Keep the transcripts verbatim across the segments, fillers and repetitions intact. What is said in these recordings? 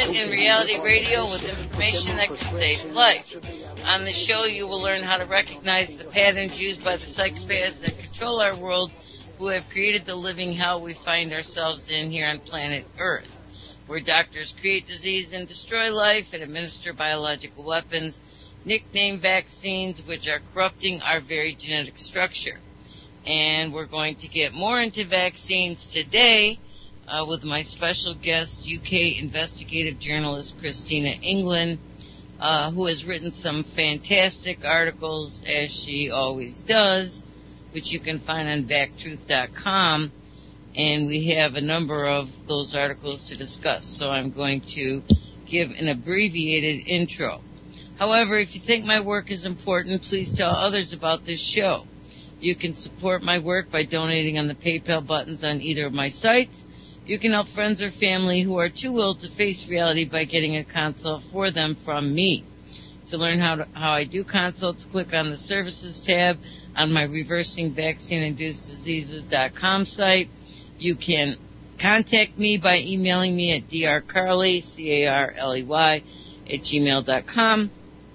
in reality radio with information that can save life. On the show, you will learn how to recognize the patterns used by the psychopaths that control our world, who have created the living hell we find ourselves in here on planet Earth, where doctors create disease and destroy life and administer biological weapons, nicknamed vaccines, which are corrupting our very genetic structure. And we're going to get more into vaccines today uh, with my special guest, U K investigative journalist Christina England, uh, who has written some fantastic articles, as she always does, which you can find on vac truth dot com. And we have a number of those articles to discuss, so I'm going to give an abbreviated intro. However, if you think my work is important, please tell others about this show. You can support my work by donating on the PayPal buttons on either of my sites. You can help friends or family who are too ill to face reality by getting a consult for them from me. To learn how, to, how I do consults, click on the Services tab on my reversing vaccine induced diseases dot com site. You can contact me by emailing me at drcarley, C A R L E Y, at gmail dot com,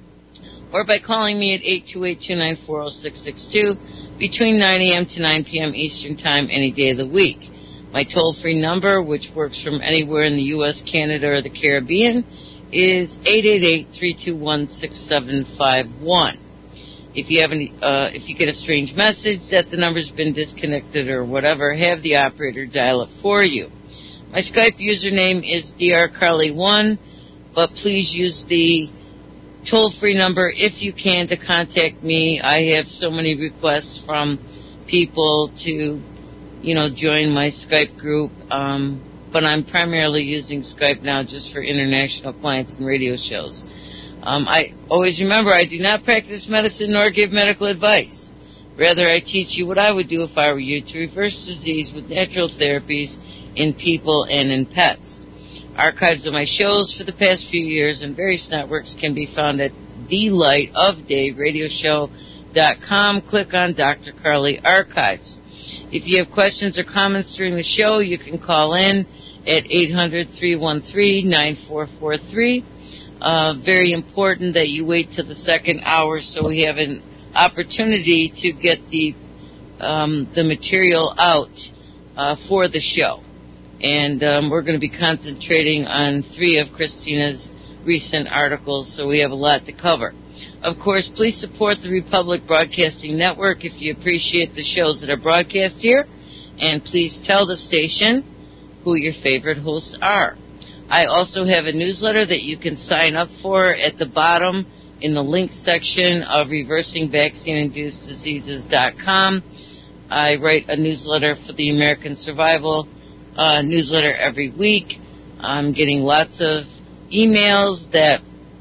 or by calling me at eight two eight, two nine four, zero six six two between nine a.m. to nine p.m. Eastern Time any day of the week. My toll-free number, which works from anywhere in the U S, Canada, or the Caribbean, is eight eight eight, three two one, six seven five one. If you have any, uh, if you get a strange message that the number's been disconnected or whatever, have the operator dial it for you. My Skype username is D R Carley one, but please use the toll-free number if you can to contact me. I have so many requests from people to, you know, join my Skype group, um, but I'm primarily using Skype now just for international clients and radio shows. Um, I always remember I do not practice medicine nor give medical advice. Rather, I teach you what I would do if I were you to reverse disease with natural therapies in people and in pets. Archives of my shows for the past few years and various networks can be found at the light of day radio show dot com. Click on Doctor Carley Archives. If you have questions or comments during the show, you can call in at eight hundred, three one three, nine four four three. Uh, very important that you wait till the second hour so we have an opportunity to get the um, the material out uh, for the show. And um, we're going to be concentrating on three of Christina's recent articles, so we have a lot to cover. Of course, please support the Republic Broadcasting Network if you appreciate the shows that are broadcast here, and please tell the station who your favorite hosts are. I also have a newsletter that you can sign up for at the bottom in the links section of reversing vaccine induced diseases dot com. I write a newsletter for the American Survival uh, newsletter every week. I'm getting lots of emails that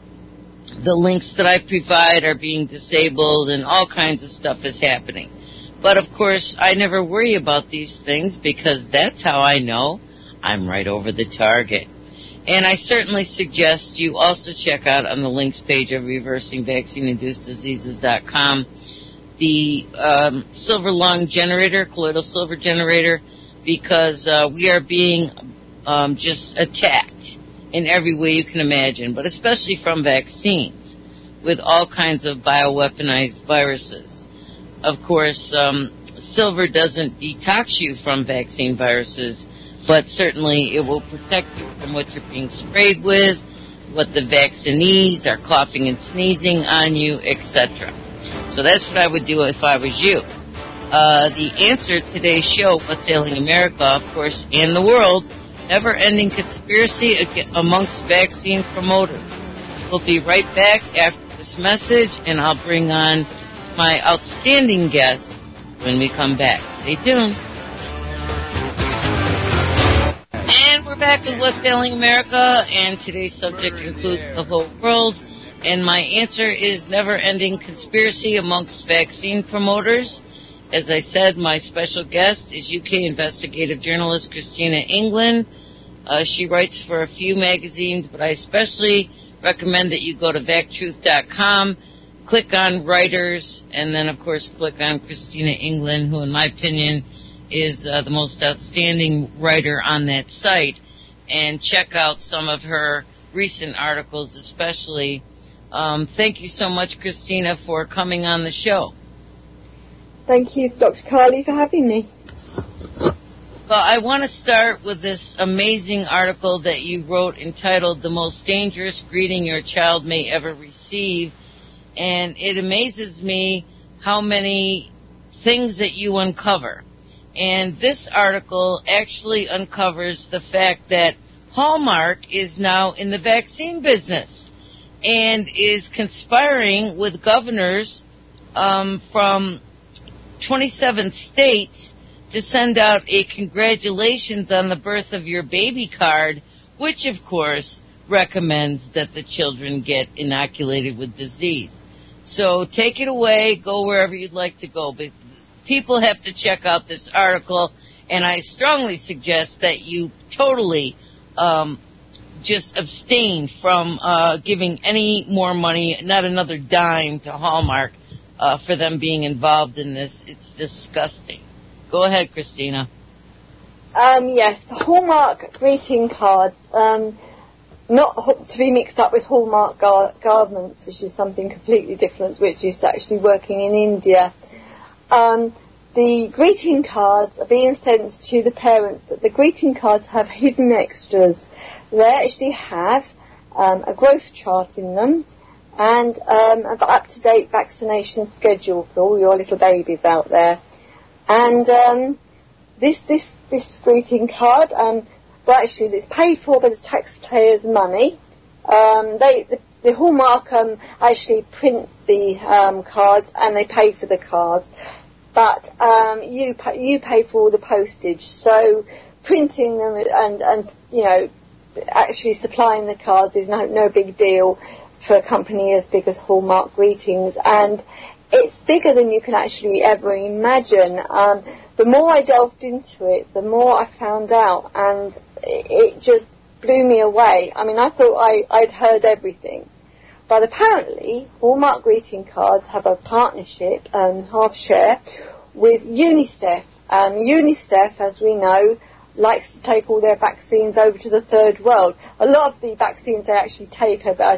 the links that I provide are being disabled and all kinds of stuff is happening. But, of course, I never worry about these things because that's how I know I'm right over the target. And I certainly suggest you also check out on the links page of reversing vaccine induced diseases dot com the um, silver lung generator, colloidal silver generator, because uh, we are being um, just attacked in every way you can imagine, but especially from vaccines with all kinds of bioweaponized viruses. Of course, um, silver doesn't detox you from vaccine viruses, but certainly it will protect you from what you're being sprayed with, what the vaccinees are coughing and sneezing on you, et cetera. So that's what I would do if I was you. Uh, the answer to today's show, What's Ailing America, of course, and the world, never-ending conspiracy amongst vaccine promoters. We'll be right back after this message, and I'll bring on my outstanding guest when we come back. Stay tuned. And we're back with What's Ailing America, and today's subject includes the whole world. And my answer is never-ending conspiracy amongst vaccine promoters. As I said, my special guest is U K investigative journalist Christina England. Uh, she writes for a few magazines, but I especially recommend that you go to vac truth dot com, click on Writers, and then, of course, click on Christina England, who, in my opinion, is uh, the most outstanding writer on that site, and check out some of her recent articles especially. Um, thank you so much, Christina, for coming on the show. Thank you, Doctor Carly, for having me. Well, I want to start with this amazing article that you wrote entitled "The Most Dangerous Greeting Your Child May Ever Receive." And it amazes me how many things that you uncover. And this article actually uncovers the fact that Hallmark is now in the vaccine business and is conspiring with governors um, from twenty-seven states to send out a congratulations on the birth of your baby card, which, of course, recommends that the children get inoculated with disease. So take it away, go wherever you'd like to go. But people have to check out this article, and I strongly suggest that you totally um, just abstain from uh, giving any more money, not another dime, to Hallmark uh, for them being involved in this. It's disgusting. Go ahead, Christina. Um, yes, the Hallmark greeting cards, um, not to be mixed up with Hallmark gar- garments, which is something completely different, which is actually working in India. Um, the greeting cards are being sent to the parents, but the greeting cards have hidden extras. They actually have um, a growth chart in them and um, an up-to-date vaccination schedule for all your little babies out there. And um, this this this greeting card, um, well, actually, it's paid for by the taxpayers' money. Um, they the, the Hallmark um, actually print the um, cards and they pay for the cards, but um, you pay, you pay for all the postage. So printing them and and you know actually supplying the cards is no no big deal for a company as big as Hallmark Greetings, and it's bigger than you can actually ever imagine. Um, the more I delved into it, the more I found out, and it, it just blew me away. I mean, I thought I, I'd heard everything. But apparently, Hallmark greeting cards have a partnership, um, half share, with UNICEF. Um, UNICEF, as we know, likes to take all their vaccines over to the third world. A lot of the vaccines they actually take are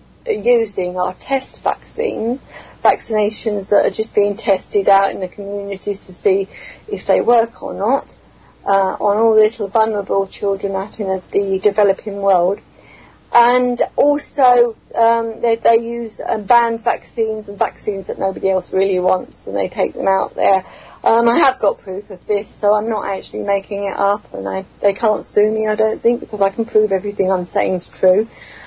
using are test vaccines, vaccinations that are just being tested out in the communities to see if they work or not, uh, on all the little vulnerable children out in the developing world. And also um, they, they use um, banned vaccines and vaccines that nobody else really wants, and they take them out there. Um, I have got proof of this, so I'm not actually making it up, and I, they can't sue me, I don't think, because I can prove everything I'm saying is true.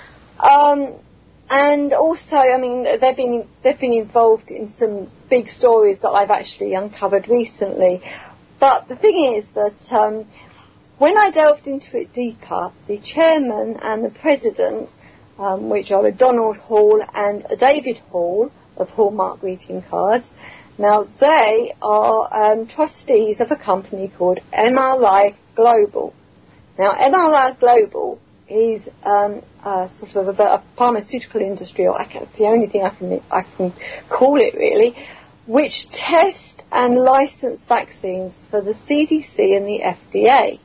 Um, And also, I mean, they've been they've been involved in some big stories that I've actually uncovered recently. But the thing is that um, when I delved into it deeper, the chairman and the president, um, which are a Donald Hall and a David Hall of Hallmark greeting cards, now they are um, trustees of a company called M R I Global. Now, M R I Global is um, uh, sort of a, a pharmaceutical industry, or I can, the only thing I can I can call it really, which test and license vaccines for the C D C and the F D A.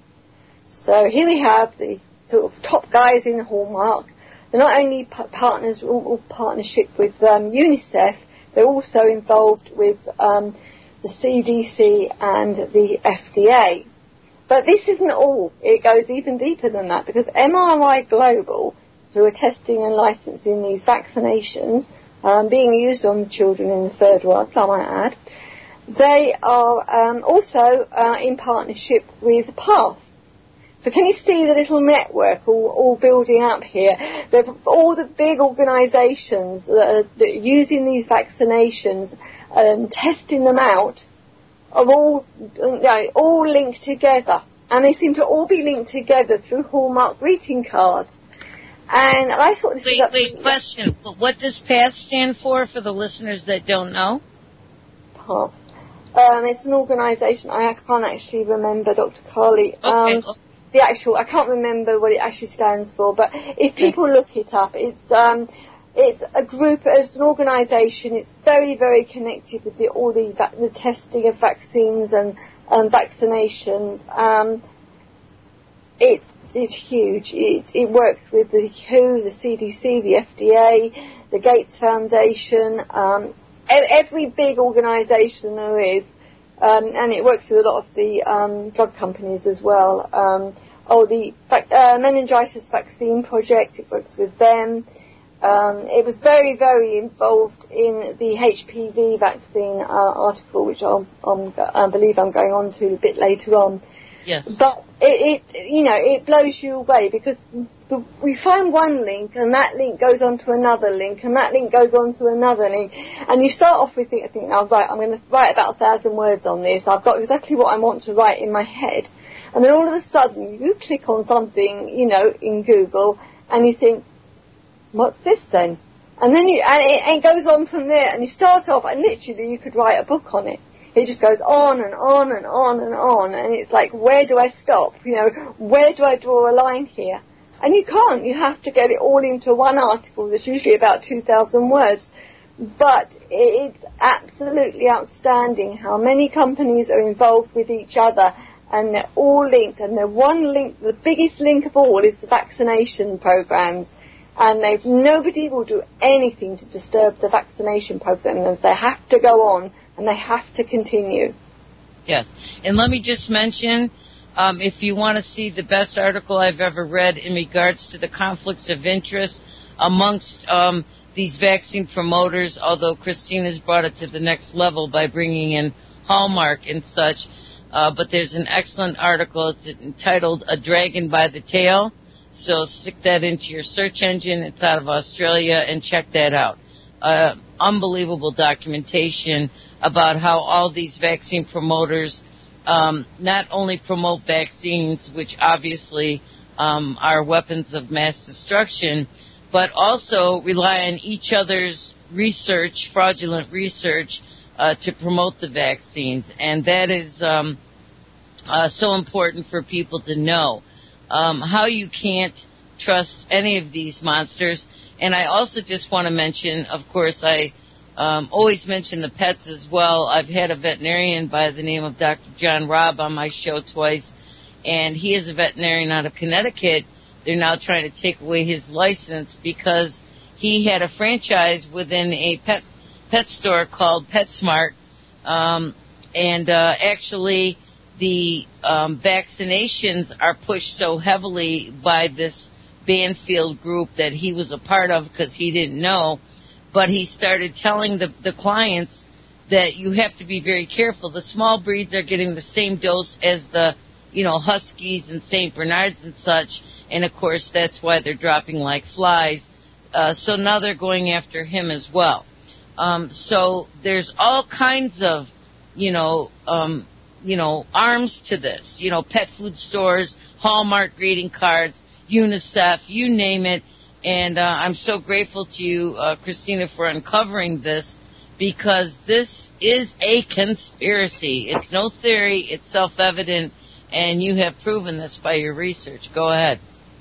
So here we have the sort of top guys in Hallmark. They're not only p- partners, all, all partnership with um, UNICEF, they're also involved with um, the C D C and the F D A. But this isn't all. It goes even deeper than that, because M R I Global, who are testing and licensing these vaccinations, um, being used on children in the third world, I might add, they are um, also uh, in partnership with PATH. So can you see the little network all, all building up here? They've all the big organisations that are, that are using these vaccinations and testing them out are all, you know, all linked together, and they seem to all be linked together through Hallmark greeting cards. And I thought this wait, was wait, question. What does PATH stand for, for the listeners that don't know? PATH. Um, it's an organisation. I can't actually remember, Doctor Carly. Um, okay. The actual, I can't remember what it actually stands for, but if people look it up, it's um, it's a group, it's an organisation. It's very, very connected with the, all the va- the testing of vaccines and um, vaccinations. Um, it's it's huge. It, it works with the W H O, the C D C, the F D A, the Gates Foundation, um, every big organisation there is, um, and it works with a lot of the um, drug companies as well. Um, oh, the uh, meningitis vaccine project, it works with them. Um, it was very, very involved in the H P V vaccine uh, article, which I'll, I'll, I believe I'm going on to a bit later on. Yes. But it, it, you know, it blows you away because the, we find one link and that link goes on to another link and that link goes on to another link. And you start off with thinking, think, oh, right, I'm going to write about a thousand words on this. I've got exactly what I want to write in my head. And then all of a sudden you click on something, you know, in Google and you think, what's this then? And then you, and it, it goes on from there and you start off and literally you could write a book on it. It just goes on and on and on and on, and it's like, where do I stop? You know, where do I draw a line here? And you can't. You have to get it all into one article that's usually about two thousand words. But it's absolutely outstanding how many companies are involved with each other, and they're all linked. And the one link, the biggest link of all, is the vaccination programs. And they've, nobody will do anything to disturb the vaccination programs. They have to go on, and they have to continue. Yes. And let me just mention, um, if you want to see the best article I've ever read in regards to the conflicts of interest amongst um, these vaccine promoters, although Christina's brought it to the next level by bringing in Hallmark and such, uh, but there's an excellent article. It's entitled A Dragon by the Tail. So stick that into your search engine. It's out of Australia, and check that out. Uh, unbelievable documentation about how all these vaccine promoters um, not only promote vaccines, which obviously um, are weapons of mass destruction, but also rely on each other's research, fraudulent research, uh, to promote the vaccines. And that is um, uh, so important for people to know. Um, how you can't trust any of these monsters. And I also just want to mention, of course, I um, always mention the pets as well. I've had a veterinarian by the name of Doctor John Robb on my show twice, and he is a veterinarian out of Connecticut. They're now trying to take away his license because he had a franchise within a pet pet store called PetSmart, um, and uh, actually the um, vaccinations are pushed so heavily by this Banfield group that he was a part of because he didn't know, but he started telling the, the clients that you have to be very careful. The small breeds are getting the same dose as the, you know, Huskies and Saint Bernards and such, and of course that's why they're dropping like flies. Uh, so now they're going after him as well. Um, so there's all kinds of, you know, um, you know, arms to this, you know, pet food stores, Hallmark greeting cards, UNICEF, you name it. And uh, I'm so grateful to you, uh, Christina, for uncovering this, because this is a conspiracy. It's no theory, it's self-evident, and you have proven this by your research. Go ahead.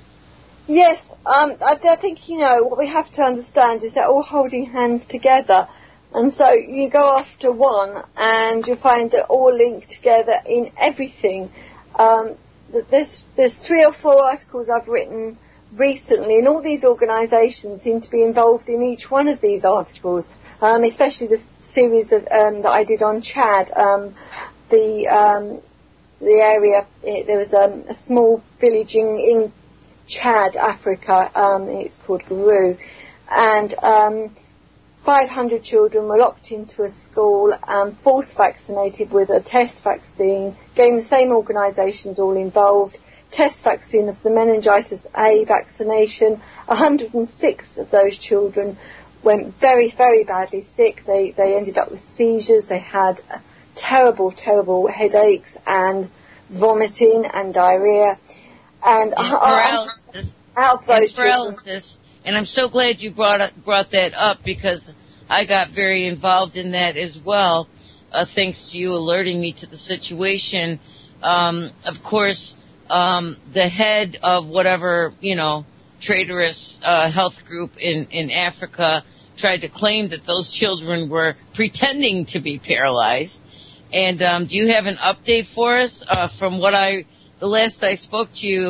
Yes, um, I, I think, you know, what we have to understand is they're all holding hands together. And so you go after one and you find they're all linked together in everything. Um, there's, there's three or four articles I've written recently, and all these organisations seem to be involved in each one of these articles, um, especially the series of, um, that I did on Chad. Um, the um, the area, it, there was um, a small village in, in Chad, Africa, um, it's called Guru, and um, five hundred children were locked into a school and force vaccinated with a test vaccine, getting the same organisations all involved. Test vaccine of the meningitis A vaccination. one hundred six of those children went very, very badly sick. They they ended up with seizures. They had terrible, terrible headaches and vomiting and diarrhea. And, and paralysis. Out of those and paralysis. And I'm so glad you brought up, brought that up, because I got very involved in that as well, uh, thanks to you alerting me to the situation. Um, of course, um, the head of whatever, you know, traitorous uh, health group in, in Africa tried to claim that those children were pretending to be paralyzed. And um, do you have an update for us? Uh, from what I, the last I spoke to you,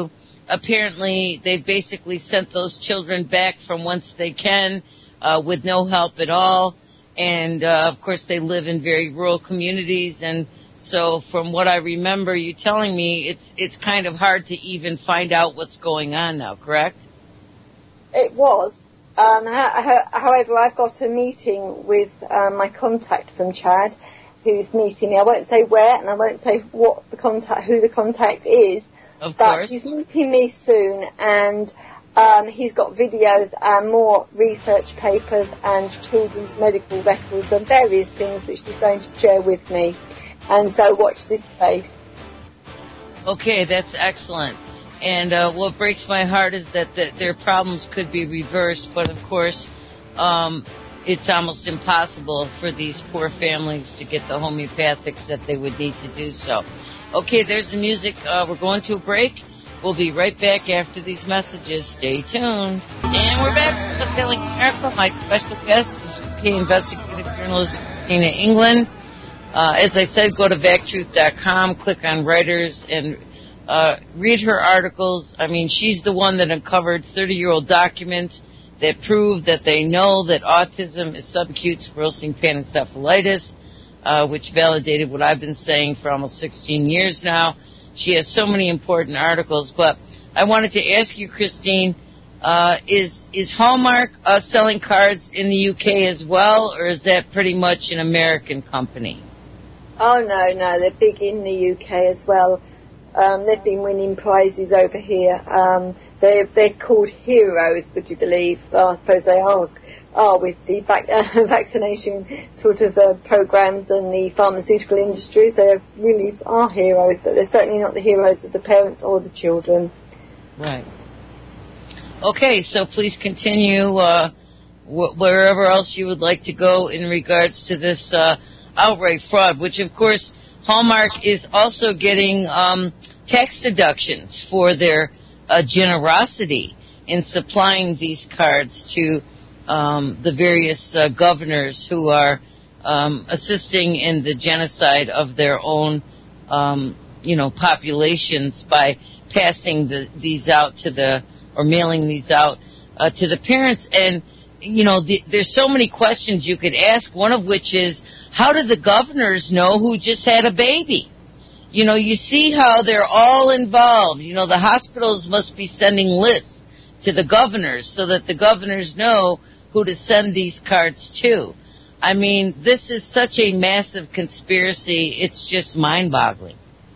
apparently they've basically sent those children back from whence they can uh, with no help at all. And, uh, of course, they live in very rural communities. And so from what I remember you telling me, it's it's kind of hard to even find out what's going on now, correct? It was. Um, however, I've got a meeting with um, my contact from Chad, who's meeting me. I won't say where, and I won't say what the contact, who the contact is. Of but course. He's meeting me soon, and um, he's got videos and more research papers and children's medical records and various things which he's going to share with me. And so watch this space. Okay, that's excellent. And uh, what breaks my heart is that the, their problems could be reversed, but of course, um, it's almost impossible for these poor families to get the homeopathics that they would need to do so. Okay, there's the music. Uh, we're going to a break. We'll be right back after these messages. Stay tuned. And we're back with the Healing America. My special guest is U K investigative journalist Christina England. Uh, as I said, go to vac truth dot com, click on Writers, and uh, read her articles. I mean, she's the one that uncovered thirty-year-old documents that prove that they know that autism is subacute sclerosing panencephalitis, uh, which validated what I've been saying for almost sixteen years now. She has so many important articles, but I wanted to ask you, Christine, uh, is is Hallmark uh, selling cards in the U K as well, or is that pretty much an American company? Oh, no, no, they're big in the U K as well. Um, they've been winning prizes over here. Um, they're, they're called heroes, would you believe? Well, I suppose they are, are with the vac- uh, vaccination sort of uh, programs and the pharmaceutical industries. They really are heroes, but they're certainly not the heroes of the parents or the children. Right. Okay, so please continue uh, wh- wherever else you would like to go in regards to this uh, outright fraud, which, of course, Hallmark is also getting um, tax deductions for their uh, generosity in supplying these cards to um, the various uh, governors who are um, assisting in the genocide of their own, um, you know, populations by passing the, these out to the, or mailing these out uh, to the parents. And, you know, the, there's so many questions you could ask, one of which is, how did the governors know who just had a baby? You know, you see how they're all involved. You know, the hospitals must be sending lists to the governors so that the governors know who to send these cards to. I mean, this is such a massive conspiracy, it's just mind-boggling.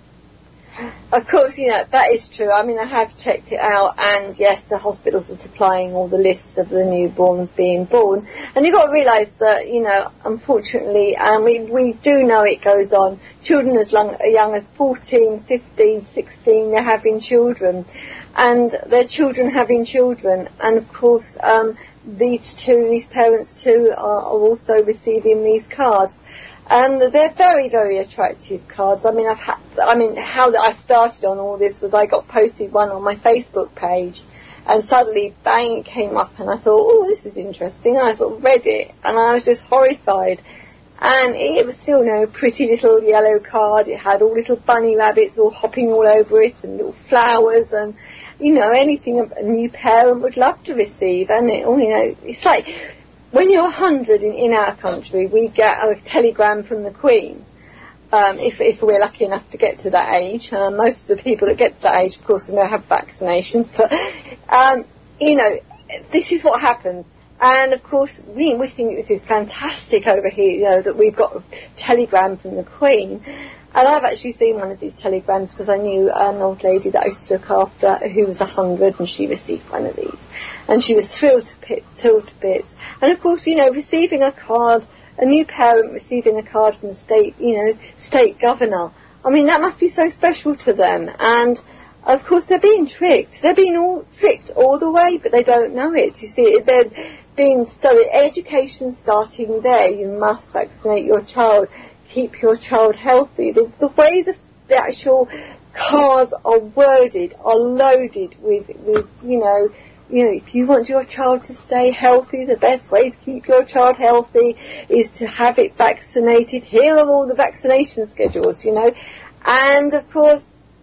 Of course, you know, that is true. I mean, I have checked it out, and yes, the hospitals are supplying all the lists of the newborns being born. And you've got to realise that, you know, unfortunately, and we, we do know it goes on, children as long, young as fourteen, fifteen, sixteen, they're having children. And their children having children. And of course, um, these two, these parents too, are, are also receiving these cards. And they're very, very attractive cards. I mean, I've had, I mean, how I started on all this was I got posted one on my Facebook page, and suddenly, bang, it came up, and I thought, oh, this is interesting. And I sort of read it, and I was just horrified. And it was still, you know, a pretty little yellow card. It had all little bunny rabbits all hopping all over it, and little flowers, and, you know, anything a new parent would love to receive. And it, you know, it's like, when you're one hundred in, in our country, we get a telegram from the Queen, um, if, if we're lucky enough to get to that age. Uh, most of the people that get to that age, of course, don't have vaccinations. But, um, you know, this is what happens. And, of course, we, we think this is fantastic over here, you know, that we've got a telegram from the Queen. And I've actually seen one of these telegrams because I knew an old lady that I used to look after who was one hundred, and she received one of these. And she was thrilled to, pit, thrilled to bits. And, of course, you know, receiving a card, a new parent receiving a card from the state, you know, state governor, I mean, that must be so special to them. And, of course, they're being tricked. They're being all tricked all the way, but they don't know it. You see, they're being, so education starting there. You must vaccinate your child. Keep your child healthy. The, the way the, the actual cards are worded, are loaded with, with, you know, you know, if you want your child to stay healthy, the best way to keep your child healthy is to have it vaccinated. Here are all the vaccination schedules, you know. And, of course,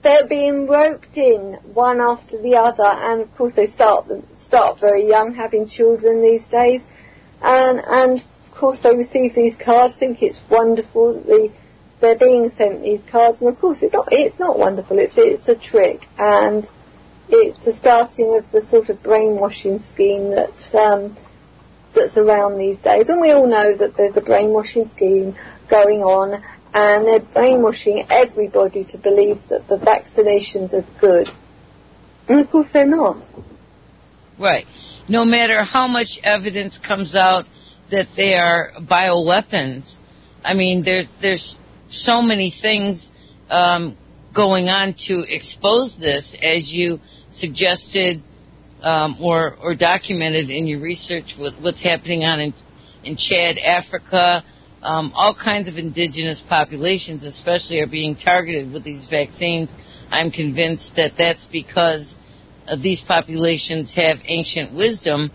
they're being roped in one after the other, and of course they start start very young, having children these days, and and of course they receive these cards, think it's wonderful that they, they're being sent these cards, and of course it's not it's not wonderful. It's it's a trick, and it's the starting of the sort of brainwashing scheme that um, that's around these days, and we all know that there's a brainwashing scheme going on. And they're brainwashing everybody to believe that the vaccinations are good. And of course they're not. Right. No matter how much evidence comes out that they are bioweapons, I mean, there's, there's so many things um, going on to expose this, as you suggested um, or, or documented in your research with what's happening on in, in Chad, Africa. Um, all kinds of indigenous populations especially are being targeted with these vaccines. I'm convinced that that's because uh, these populations have ancient wisdom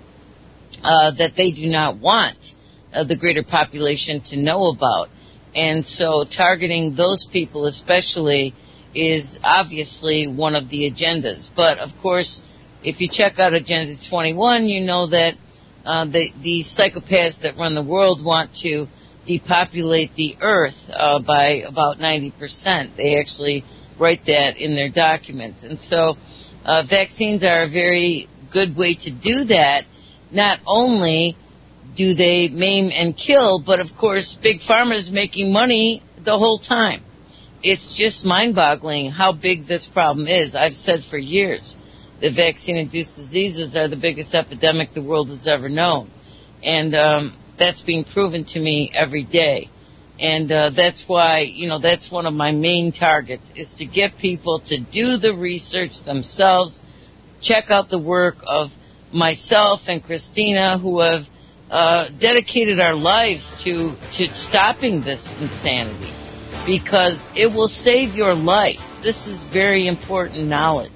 uh, that they do not want uh, the greater population to know about. And so targeting those people especially is obviously one of the agendas. But, of course, if you check out Agenda twenty-one, you know that uh, the, the psychopaths that run the world want to depopulate the earth uh, by about ninety percent. They actually write that in their documents. And so uh, vaccines are a very good way to do that. Not only do they maim and kill, but of course Big Pharma is making money the whole time. It's just mind-boggling how big this problem is. I've said for years that vaccine-induced diseases are the biggest epidemic the world has ever known. And um that's being proven to me every day. And uh, that's why, you know, that's one of my main targets, is to get people to do the research themselves, check out the work of myself and Christina, who have uh, dedicated our lives to, to stopping this insanity, because it will save your life. This is very important knowledge.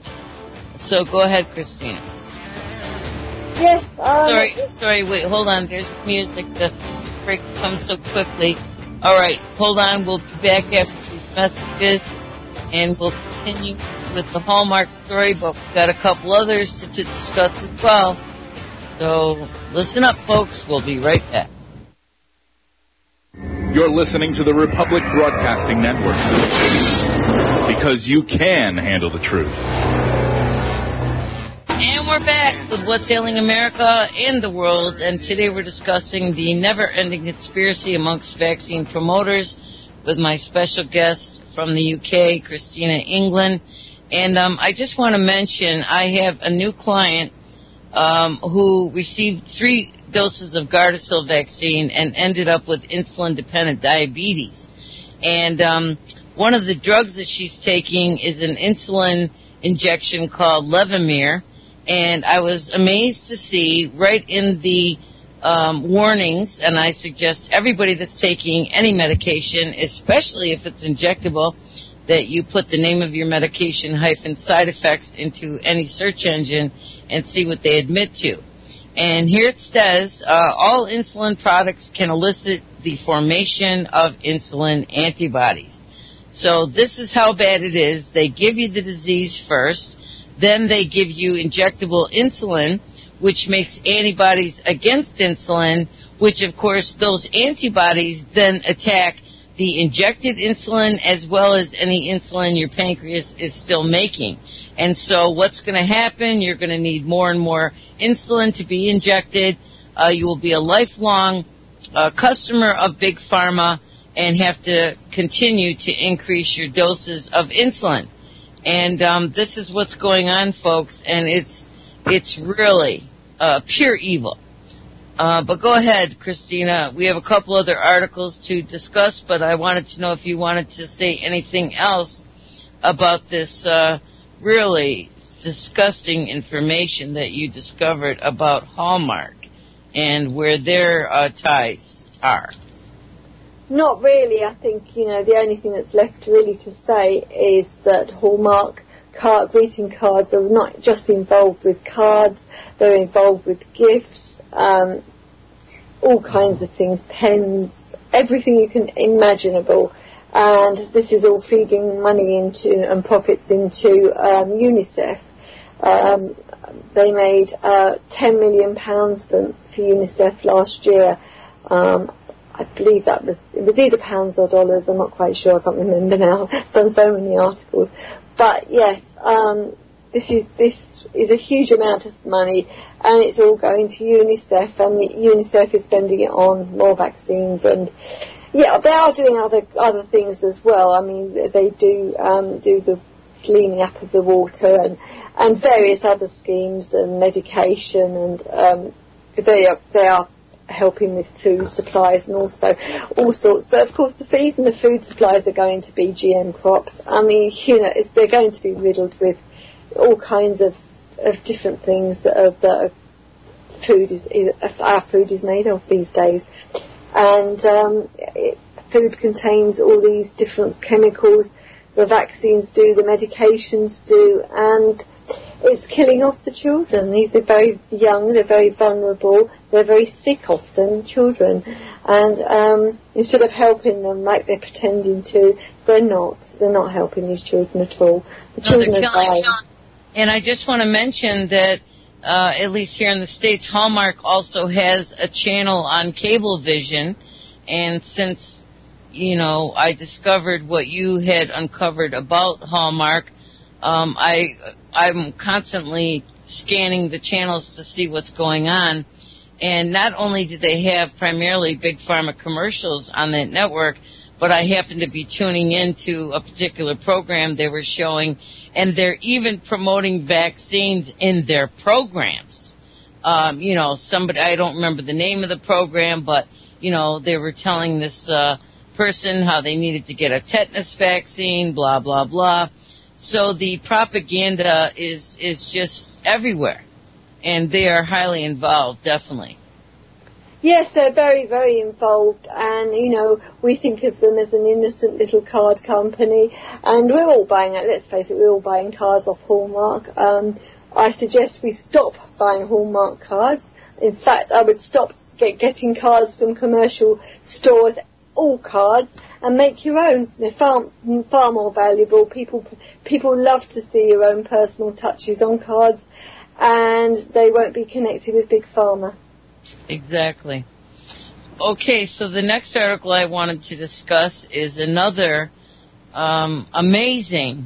So go ahead, Christina. Yes. Um, sorry, sorry, wait, hold on. There's music. The break comes so quickly. All right, hold on. We'll be back after these messages, and we'll continue with the Hallmark story, but we've got a couple others to, to discuss as well. So listen up, folks. We'll be right back. You're listening to the Republic Broadcasting Network, because you can handle the truth. And we're back with What's Ailing America and the World, and today we're discussing the never-ending conspiracy amongst vaccine promoters with my special guest from the U K, Christina England. And um, I just want to mention I have a new client um, who received three doses of Gardasil vaccine and ended up with insulin-dependent diabetes. And um, one of the drugs that she's taking is an insulin injection called Levemir. And I was amazed to see right in the um, warnings, and I suggest everybody that's taking any medication, especially if it's injectable, that you put the name of your medication hyphen side effects into any search engine and see what they admit to. And here it says, uh, all insulin products can elicit the formation of insulin antibodies. So this is how bad it is. They give you the disease first. Then they give you injectable insulin, which makes antibodies against insulin, which, of course, those antibodies then attack the injected insulin as well as any insulin your pancreas is still making. And so what's going to happen, you're going to need more and more insulin to be injected. Uh, you will be a lifelong uh, customer of Big Pharma and have to continue to increase your doses of insulin. And um, this is what's going on, folks, and it's it's really uh, pure evil. Uh, but go ahead, Christina. We have a couple other articles to discuss, but I wanted to know if you wanted to say anything else about this uh, really disgusting information that you discovered about Hallmark and where their uh, ties are. Not really. I think, you know, the only thing that's left really to say is that Hallmark card, greeting cards are not just involved with cards, they're involved with gifts, um, all kinds of things, pens, everything you can imaginable. and this is all feeding money into and profits into um, UNICEF. Um, they made uh, ten million pounds for, for UNICEF last year. Um, I believe that was, it was either pounds or dollars, I'm not quite sure, I can't remember now. I've done so many articles. But yes, um, this is this is a huge amount of money, and it's all going to UNICEF, and UNICEF is spending it on more vaccines, and yeah, they are doing other other things as well. I mean, they do um, do the cleaning up of the water and and various other schemes and medication, and um, they are they are helping with food supplies and also all sorts. But of course, the feed and the food supplies are going to be G M crops. I mean, you know, it's, they're going to be riddled with all kinds of, of different things that, are, that are food is our food is made of these days, and um, it, food contains all these different chemicals. The vaccines do, the medications do, and it's killing off the children. These are very young, they're very vulnerable, they're very sick often, children. And um, instead of helping them like they're pretending to, they're not. They're not helping these children at all. The no, children they're are dying. And I just want to mention that, uh, at least here in the States, Hallmark also has a channel on Cablevision. And since, you know, I discovered what you had uncovered about Hallmark, Um, I, I'm constantly scanning the channels to see what's going on. And not only do they have primarily big pharma commercials on that network, but I happened to be tuning into a particular program they were showing, and they're even promoting vaccines in their programs. Um, you know, somebody, I don't remember the name of the program, but, you know, they were telling this uh, person how they needed to get a tetanus vaccine, blah, blah, blah. So the propaganda is is just everywhere, and they are highly involved, definitely. Yes, they're very, very involved, and, you know, we think of them as an innocent little card company, and we're all buying it, let's face it, we're all buying cards off Hallmark. Um, I suggest we stop buying Hallmark cards. In fact, I would stop get, getting cards from commercial stores, all cards, and make your own. They're far, far more valuable. People, people love to see your own personal touches on cards, and they won't be connected with Big Pharma. Exactly. Okay, so the next article I wanted to discuss is another um, amazing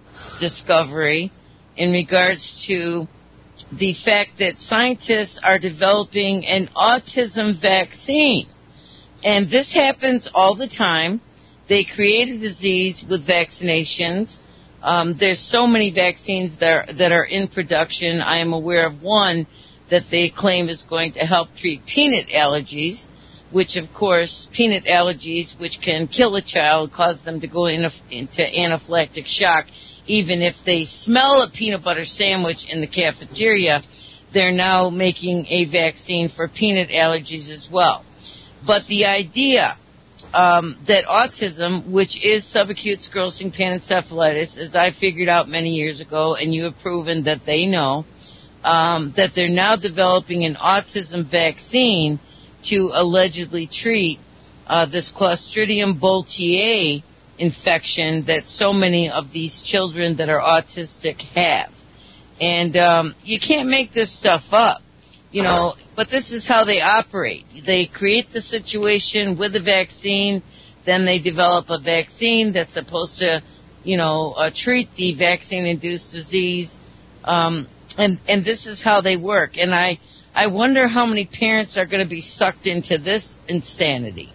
discovery in regards to the fact that scientists are developing an autism vaccine. And this happens all the time. They create a disease with vaccinations. Um, there's so many vaccines that are, that are in production. I am aware of one that they claim is going to help treat peanut allergies, which, of course, peanut allergies, which can kill a child, cause them to go in, into anaphylactic shock. Even if they smell a peanut butter sandwich in the cafeteria, they're now making a vaccine for peanut allergies as well. But the idea um, that autism, which is subacute sclerosing panencephalitis, as I figured out many years ago, and you have proven that they know, um, that they're now developing an autism vaccine to allegedly treat uh, this Clostridium boutier infection that so many of these children that are autistic have. And um, you can't make this stuff up. You know, but this is how they operate. They create the situation with a vaccine, then they develop a vaccine that's supposed to, you know, uh, treat the vaccine-induced disease, um, and and this is how they work. And I I wonder how many parents are going to be sucked into this insanity.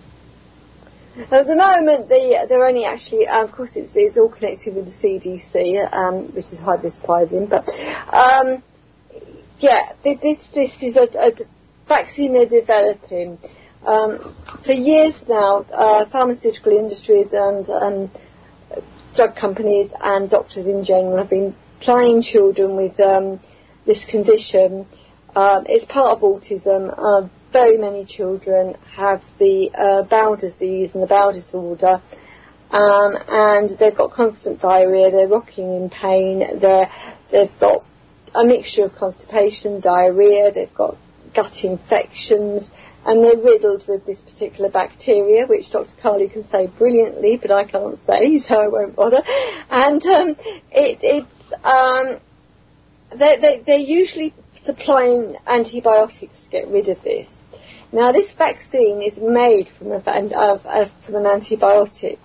At the moment, they, they're only actually, uh, of course, it's, it's all connected with the C D C, um, which is highly surprising, but. Um, Yeah, this, this is a, a vaccine they're developing. Um, for years now, uh, pharmaceutical industries and um, drug companies and doctors in general have been trying children with um, this condition. Um, it's part of autism. Uh, very many children have the uh, bowel disease and the bowel disorder. Um, and they've got constant diarrhea, they're rocking in pain, they're, they've got a mixture of constipation, diarrhea, they've got gut infections, and they're riddled with this particular bacteria, which Doctor Carley can say brilliantly, but I can't say, so I won't bother. And um, it, it's um, they, they, they're usually supplying antibiotics to get rid of this. Now, this vaccine is made from, a, of, of, from an antibiotic.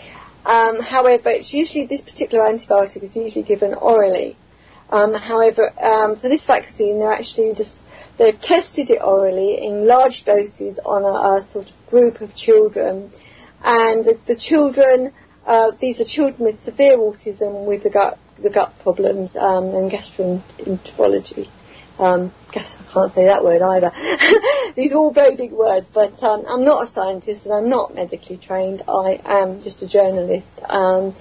Um, however, it's usually, this particular antibiotic is usually given orally. Um, however, um, for this vaccine, they're actually just, they've tested it orally in large doses on a, a sort of group of children. And the, the children, uh, these are children with severe autism with the gut, the gut problems um, and gastroenterology. Um, guess I can't say that word either. These are all very big words, but um, I'm not a scientist and I'm not medically trained. I am just a journalist. Um,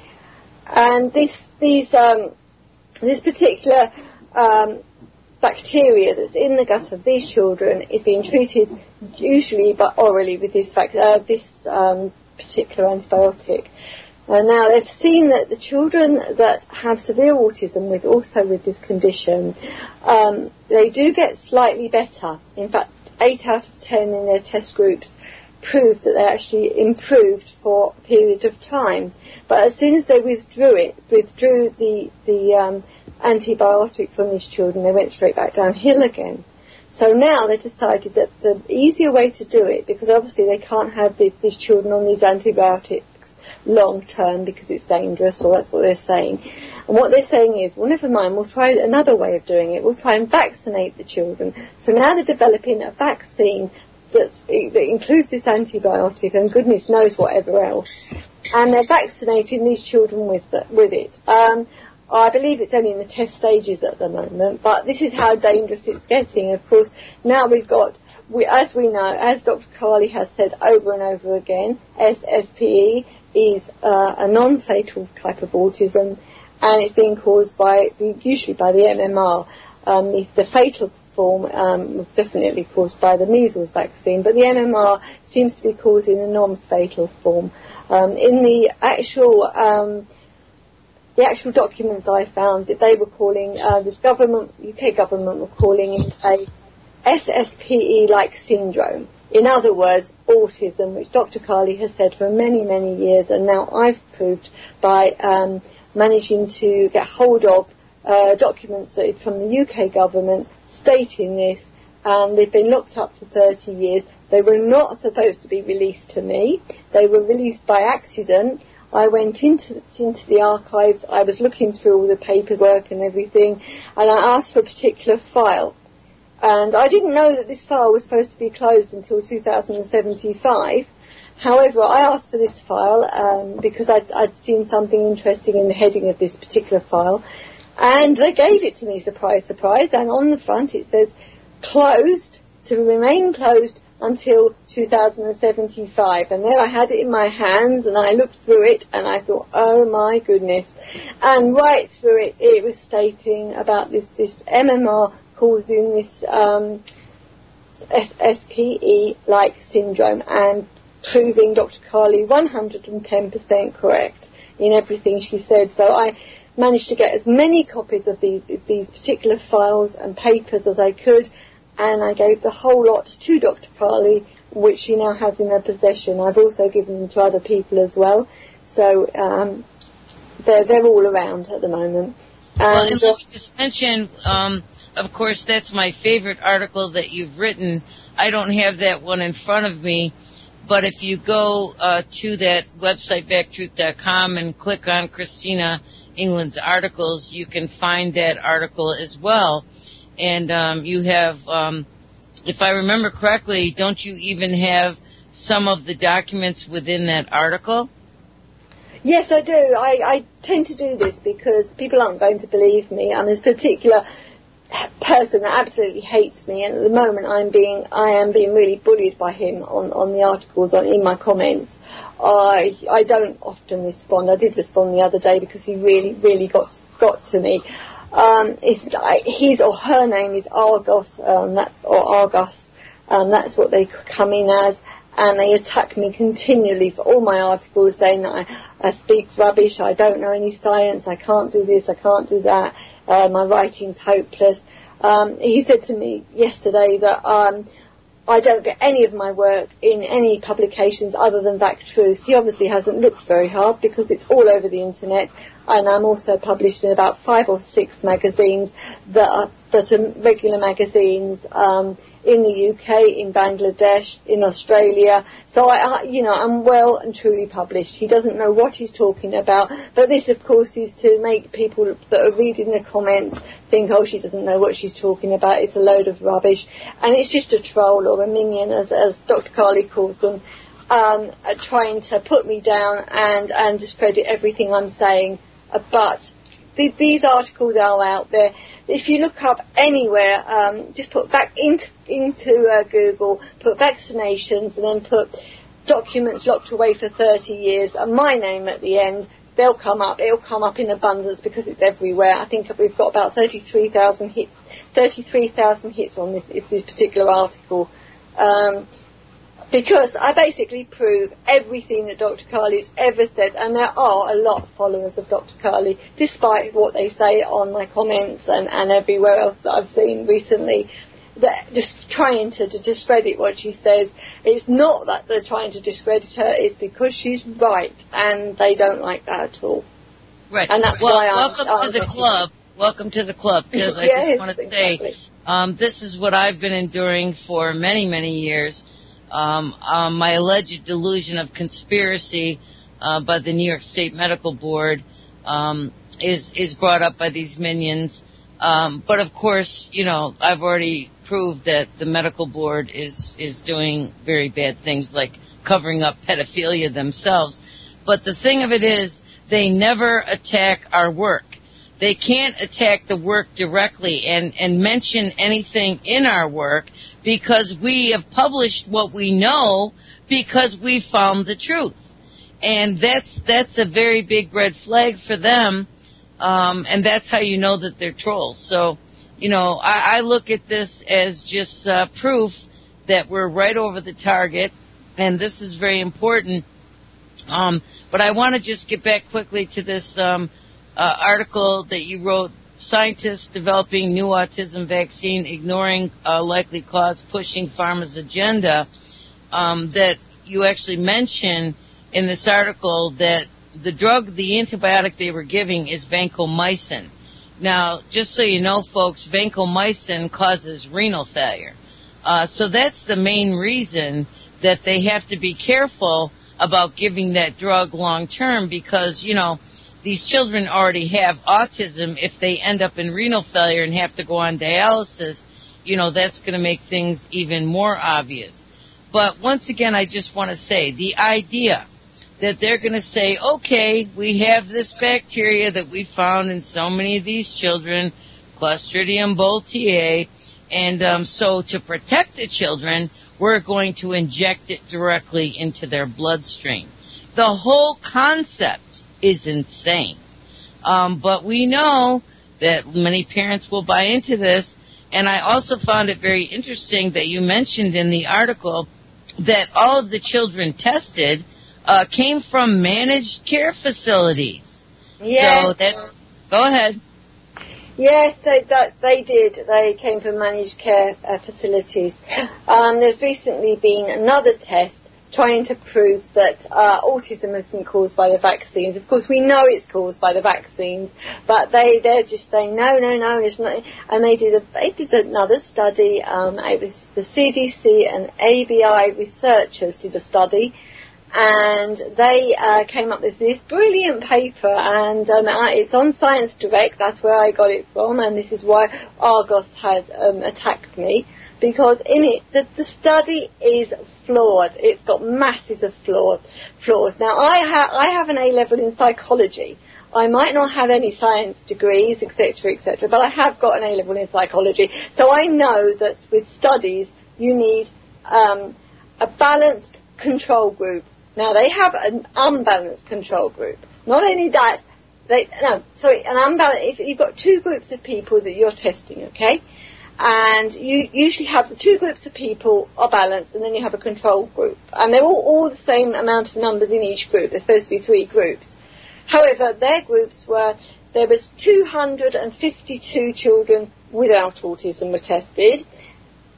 and this, these, um, this particular um, bacteria that's in the gut of these children is being treated usually but orally with this, vac- uh, this um, particular antibiotic. Uh, now, they've seen that the children that have severe autism with also with this condition, um, they do get slightly better. In fact, eight out of ten in their test groups proved that they actually improved for a period of time. But as soon as they withdrew it, withdrew the, the um, antibiotic from these children, they went straight back downhill again. So now they decided that the easier way to do it, because obviously they can't have these, these children on these antibiotics long term because it's dangerous, or that's what they're saying. And what they're saying is, well, never mind, we'll try another way of doing it. We'll try and vaccinate the children. So now they're developing a vaccine that's, that includes this antibiotic and goodness knows whatever else. And they're vaccinating these children with the, with it. Um, I believe it's only in the test stages at the moment, but this is how dangerous it's getting. Of course, now we've got, we, as we know, as Doctor Carley has said over and over again, S S P E is uh, a non-fatal type of autism, and it's being caused by, usually by the M M R. Um, the, the fatal form um, was definitely caused by the measles vaccine, but the M M R seems to be causing a non-fatal form. Um, in the actual um, the actual documents I found, that they were calling, uh, the government, U K government were calling it a S S P E-like syndrome. In other words, autism, which Doctor Carley has said for many, many years, and now I've proved by um, managing to get hold of uh, documents from the U K government stating this, and they've been locked up for thirty years. They were not supposed to be released to me. They were released by accident. I went into, into the archives, I was looking through all the paperwork and everything, and I asked for a particular file. And I didn't know that this file was supposed to be closed until two thousand seventy-five. However, I asked for this file um, because I'd, I'd seen something interesting in the heading of this particular file. And they gave it to me, surprise, surprise. And on the front it says, closed, to remain closed until two thousand seventy-five. And there I had it in my hands, and I looked through it, and I thought, oh my goodness. And right through it, it was stating about this, this M M R causing this um, S S P E-like syndrome, and proving Doctor Carley one hundred ten percent correct in everything she said. So I managed to get as many copies of these, these particular files and papers as I could, and I gave the whole lot to Doctor Carley, which she now has in her possession. I've also given them to other people as well. So um, they're, they're all around at the moment. Well, And, and let me just mention, um, of course, that's my favorite article that you've written. I don't have that one in front of me, but if you go uh, to that website, back truth dot com, and click on Christina England's articles, you can find that article as well. And um, you have, um, if I remember correctly, don't you even have some of the documents within that article? Yes, I do. I, I tend to do this because people aren't going to believe me. I'm this particular person that absolutely hates me, and at the moment I'm being, I am being really bullied by him on, on the articles, on in my comments. I I don't often respond. I did respond the other day because he really, really got got to me. Um, it's, his or her name is Argos, um, that's or Argus, um, that's what they come in as. And they attack me continually for all my articles, saying that I, I speak rubbish, I don't know any science, I can't do this, I can't do that, uh, my writing's hopeless. Um, he said to me yesterday that um, I don't get any of my work in any publications other than Vac Truth. He obviously hasn't looked very hard because it's all over the internet, and I'm also published in about five or six magazines that are, that are regular magazines um, in the U K, in Bangladesh, in Australia. So I, I, you know, I'm well and truly published. He doesn't know what he's talking about, but this, of course, is to make people that are reading the comments think, oh, she doesn't know what she's talking about. It's a load of rubbish, and it's just a troll or a minion, as, as Doctor Carley calls them, um, uh, trying to put me down and and discredit everything I'm saying. Uh, but th- these articles are out there. If you look up anywhere, um, just put back into, into uh, Google, put vaccinations, and then put documents locked away for thirty years, and my name at the end, they'll come up. It'll come up in abundance because it's everywhere. I think we've got about thirty-three thousand hits, thirty-three thousand hits on this, this particular article. Um, Because I basically prove everything that Doctor Carley's ever said, and there are a lot of followers of Doctor Carley, despite what they say on my comments and, and everywhere else that I've seen recently, that just trying to, to discredit what she says. It's not that they're trying to discredit her, it's because she's right, and they don't like that at all. Right. And that's well, why I'm, welcome I'm to the club. Welcome to the club, because I yes, just want to exactly. say, um, this is what I've been enduring for many, many years. Um, um, my alleged delusion of conspiracy uh, by the New York State Medical Board um, is is brought up by these minions. Um, but of course, you know, I've already proved that the medical board is is doing very bad things, like covering up pedophilia themselves. But the thing of it is, they never attack our work. They can't attack the work directly and, and mention anything in our work because we have published what we know because we found the truth. And that's that's a very big red flag for them, um, and that's how you know that they're trolls. So, you know, I, I look at this as just uh, proof that we're right over the target, and this is very important. Um, but I want to just get back quickly to this um, uh, article that you wrote, Scientists Developing New Autism Vaccine, Ignoring uh, Likely Cause, Pushing Pharma's Agenda, um, that you actually mention in this article that the drug, the antibiotic they were giving is vancomycin. Now, just so you know, folks, vancomycin causes renal failure. Uh, so that's the main reason that they have to be careful about giving that drug long term because, you know, these children already have autism. If they end up in renal failure and have to go on dialysis, you know, that's going to make things even more obvious. But once again, I just want to say the idea that they're going to say, okay, we have this bacteria that we found in so many of these children, Clostridium boutier, and um, so to protect the children, we're going to inject it directly into their bloodstream. The whole concept is insane. Um, but we know that many parents will buy into this, and I also found it very interesting that you mentioned in the article that all of the children tested uh, came from managed care facilities. Yes. So that's, go ahead. Yes, they, that, they did. They came from managed care uh, facilities. Um, there's recently been another test trying to prove that uh, autism has been caused by the vaccines. Of course, we know it's caused by the vaccines, but they, they're just saying, no, no, no, it's not. And they did, a, they did another study. Um, it was the C D C and A B I researchers did a study, and they uh, came up with this brilliant paper, and um, it's on Science Direct. That's where I got it from, and this is why Argos had um, attacked me, because in it, the, the study is flawed. It's got masses of flawed, flaws. Now, I, ha- I have an A-level in psychology. I might not have any science degrees, et cetera, et cetera, but I have got an A-level in psychology. So I know that with studies, you need um, a balanced control group. Now, they have an unbalanced control group. Not only that, they, no, sorry, an unbalanced, if you've got two groups of people that you're testing, okay? And you usually have the two groups of people are balanced, and then you have a control group. And they're all, all the same amount of numbers in each group. There's supposed to be three groups. However, their groups were, there was two hundred fifty-two children without autism were tested.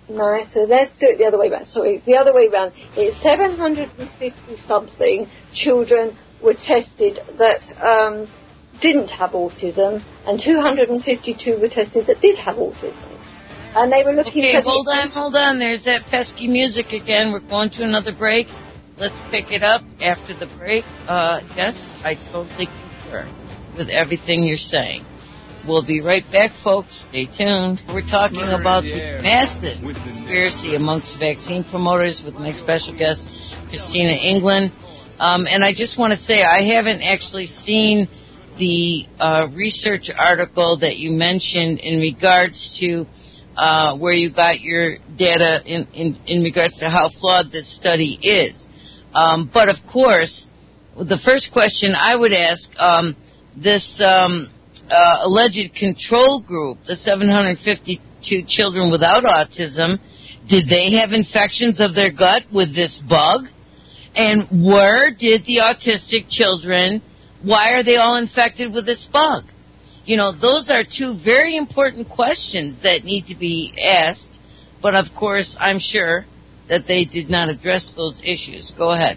No, so let's do it the other way around. Sorry, the other way around. It's seven hundred fifty something children were tested that um, didn't have autism, and two hundred fifty-two were tested that did have autism. And they were looking okay, for... Okay, hold on, hold on. There's that pesky music again. We're going to another break. Let's pick it up after the break. Uh, yes, I totally concur with everything you're saying. We'll be right back, folks. Stay tuned. We're talking about the massive conspiracy amongst vaccine promoters with my special guest, Christina England. Um, and I just want to say I haven't actually seen the uh, research article that you mentioned in regards to uh, where you got your data in, in, in regards to how flawed this study is. Um, but, of course, the first question I would ask, um, this... Um, Uh, alleged control group, the seven hundred fifty-two children without autism, did they have infections of their gut with this bug? And where did the autistic children, why are they all infected with this bug? You know, those are two very important questions that need to be asked, but of course I'm sure that they did not address those issues. Go ahead.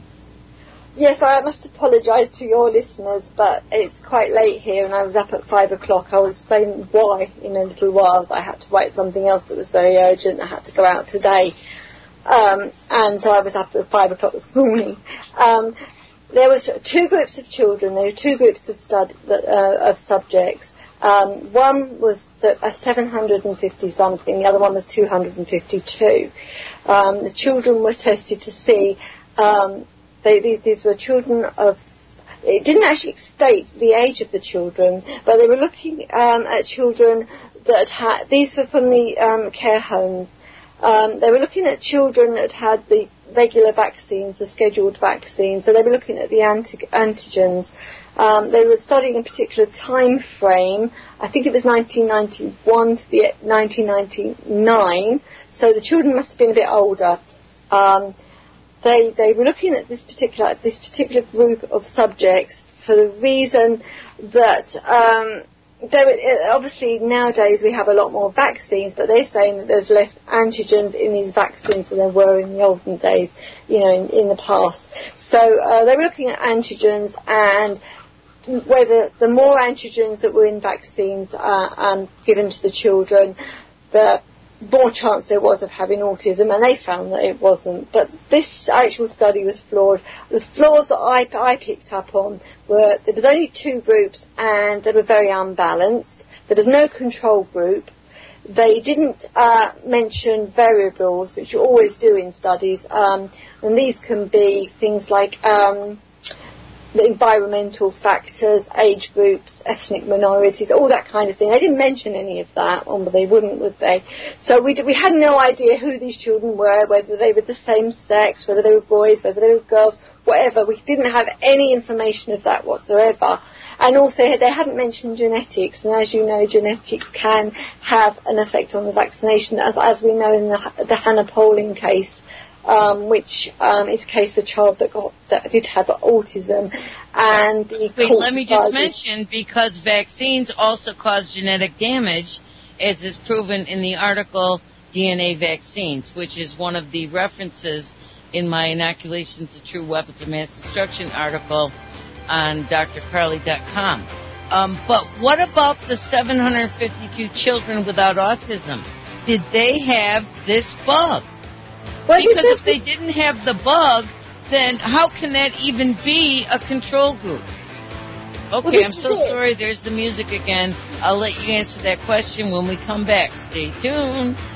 Yes, I must apologise to your listeners, but it's quite late here and I was up at five o'clock. I will explain why in a little while. I had to write something else that was very urgent. I had to go out today. Um, and so I was up at five o'clock this morning. Um, there was two groups of children. There were two groups of, stud, uh, of subjects. Um, one was a seven hundred fifty something. The other one was two hundred fifty-two. Um, the children were tested to see... Um, They, these were children of, it didn't actually state the age of the children, but they were looking um, at children that had, these were from the um, care homes, um, they were looking at children that had the regular vaccines, the scheduled vaccines, so they were looking at the anti- antigens. Um, they were studying a particular time frame, I think it was nineteen ninety-one to the nineteen ninety-nine, so the children must have been a bit older. Um, They, they were looking at this particular this particular group of subjects for the reason that um, there, obviously nowadays we have a lot more vaccines, but they're saying that there's less antigens in these vaccines than there were in the olden days, you know, in, in the past. So uh, they were looking at antigens and whether the more antigens that were in vaccines uh, um, given to the children, the more chance there was of having autism, and they found that it wasn't. But this actual study was flawed. The flaws that I, I picked up on were there was only two groups and they were very unbalanced. There was no control group. They didn't uh, mention variables, which you always do in studies, um, and these can be things like um, the environmental factors, age groups, ethnic minorities, all that kind of thing. They didn't mention any of that, or they wouldn't, would they? So we, d- we had no idea who there children were, whether they were the same sex, whether they were boys, whether they were girls, whatever. We didn't have any information of that whatsoever. And also they hadn't mentioned genetics, and as you know, genetics can have an effect on the vaccination, as, as we know in the, the Hannah Poling case. Um, which um, is a case of a child that got that did have autism, and the Wait, let me just mention, because vaccines also cause genetic damage, as is proven in the article D N A Vaccines, which is one of the references in my Inoculations of True Weapons of Mass Destruction article on D R carly dot com. Um, but what about the seven hundred fifty-two children without autism? Did they have this bug? Well, because if they didn't have the bug, then how can that even be a control group? Okay, well, I'm so sorry. There's the music again. I'll let you answer that question when we come back. Stay tuned.